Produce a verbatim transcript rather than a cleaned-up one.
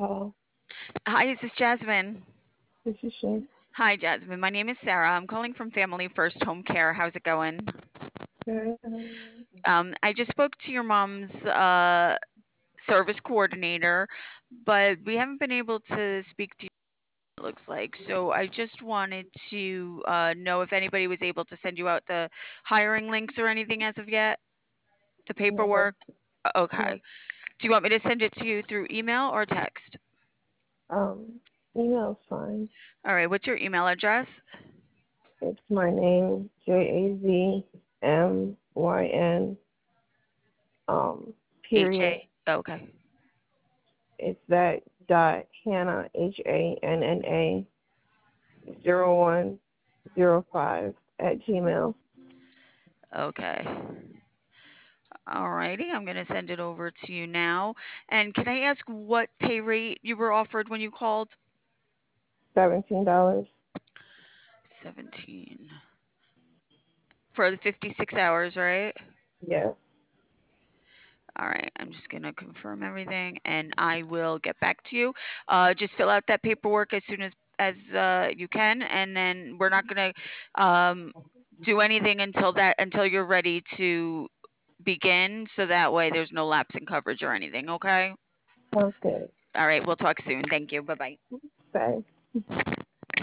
Hello, Hi, is this Jasmine? this is Shay. Hi, Jasmine. My name is Sarah. I'm calling from Family First Home Care. How's it going? Good. Um, Um, I just spoke to your mom's uh, service coordinator, but we haven't been able to speak to you, it looks like. So I just wanted to uh, know if anybody was able to send you out the hiring links or anything as of yet, the no, paperwork. Okay. no. Do you want me to send it to you through email or text? Um, email's fine. All right. What's your email address? It's my name, J A Z M Y N. Um, H period. A. Okay. It's that dot Hannah H A N N A zero one zero five at Gmail. Okay. Alrighty, I'm gonna send it over to you now. And can I ask what pay rate you were offered when you called? Seventeen dollars. seventeen. For the fifty-six hours, right? Yes. All right, I'm just gonna confirm everything and I will get back to you. Uh, just fill out that paperwork as soon as as uh, you can, and then we're not gonna um, do anything until that until you're ready to begin, so that way there's no lapse in coverage or anything. Okay. Sounds good. All right, we'll talk soon. Thank you. Bye bye. Bye.